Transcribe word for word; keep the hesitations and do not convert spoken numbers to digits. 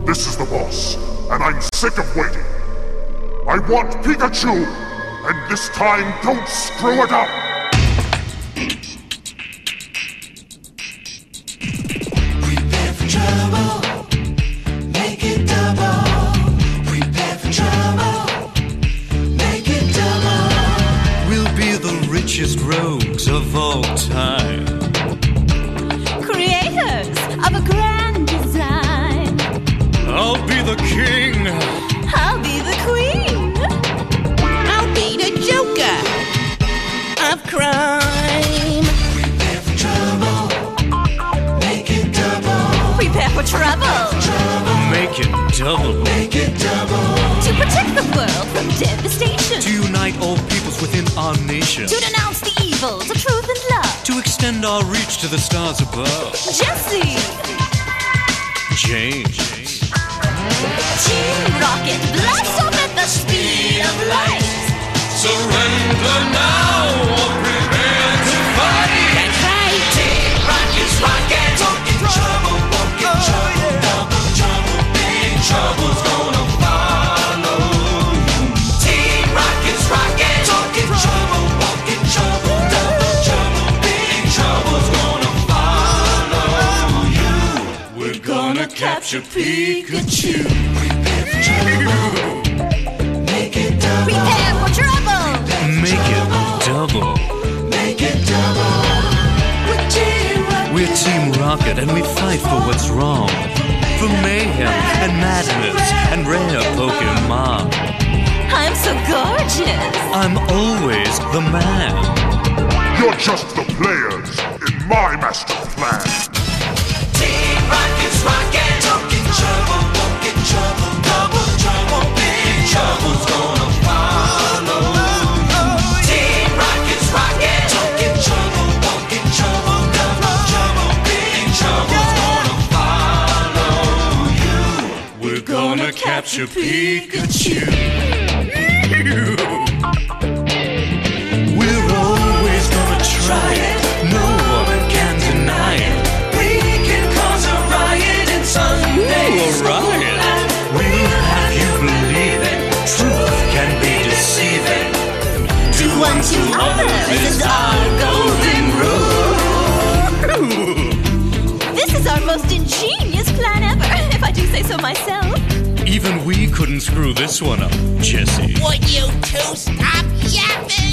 This is the boss, and I'm sick of waiting. I want Pikachu, and this time don't screw it up! Prepare for trouble, make it double. Prepare for trouble, make it double. We'll be the richest rogues of all time. Creators of a grand design. I'll be the king. I'll be the queen. I'll be the Joker of crime. Prepare for trouble, make it double. Prepare for trouble. Make it double. Make it double. To protect the world from devastation. To unite all peoples within our nation. To denounce the evils of truth and love. To extend our reach to the stars above. Jesse. James. Team Rocket, blast off at the speed of light. Surrender now or prepare to fight. That's right. Team Rocket's rocket. Talking trouble, walking trouble, double trouble, big trouble's gonna follow you. Team Rocket's rocket. Talking trouble, walking trouble, double trouble, big trouble's gonna follow you. We're gonna capture Pikachu. Prepare for trouble, make it double. Prepare for trouble. Make it double. Make it double. We're Team Rocket. We're Team Rocket and we fight for what's wrong. For mayhem and madness and rare Pokemon. I'm so gorgeous. I'm always the man. You're just the players in my master plan. Team Rocket's rocket. Talking trouble, walking trouble, double trouble, big trouble's gonna follow you. Team Rocket's rocket. Talking trouble, walking trouble, double trouble, big trouble's gonna follow you. We're gonna capture Pikachu. We're always gonna try it. No one can deny it. We can cause a riot in Sunday. Ooh, a riot. We'll have you believe it. Truth can be deceiving. Do unto others is our golden rule. This is our most ingenious plan ever, if I do say so myself. Even we couldn't screw this one up, Jesse. Would you two stop yapping?